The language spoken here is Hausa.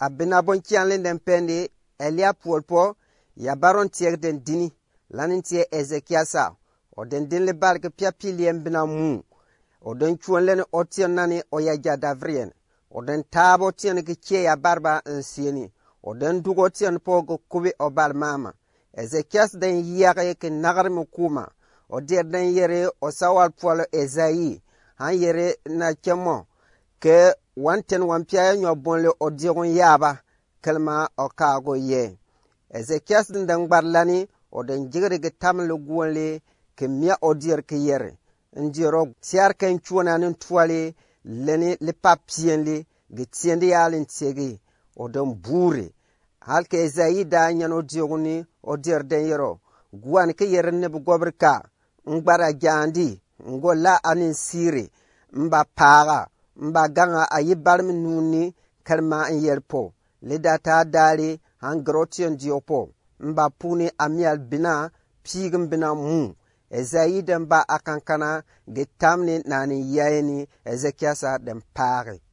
abina bon kianlen den pende Elia polpo ya baron tiek den dini lanin tie Ezekiasa o den din le barke pia piliem bina mu o den chuonlen o tien nani o ya jadavrien o den tabo tien ke ya barba nsieni o den dugo tien po go kubi o bal mama Ezekias den yare ke nagar mu kuma o der den yere o sawal polo Ezai han yere na kemo ke wanten wampia nyo bonle o digon yaba kalma o kago ye Ezekias den gbarlani o den jigre ge tamle gwonle ke mia o dir ke yere ndiro tiar kan chuona nin tuale leni le papienle ge tiende yalin tiegi o den bure halke Ezai da nyano diogoni o dir den yero guan ke yere ne bu gobrka ngbara jandi ngola anin sire mba paga mba ganga ayi barmi nuni kalma en yerpo le data dali han grotion diopo mba puni amial bina pigum bina mu Ezai den ba akankana getamni nani yayeni Ezekiasa den pare